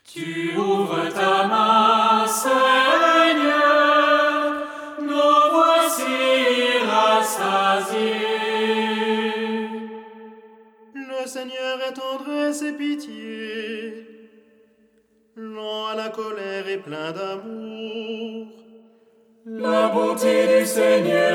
Tu ouvres ta main, Seigneur, nous voici rassasiés. Le Seigneur est tendresse et pitié, lent à la colère et plein d'amour. La bonté du Seigneur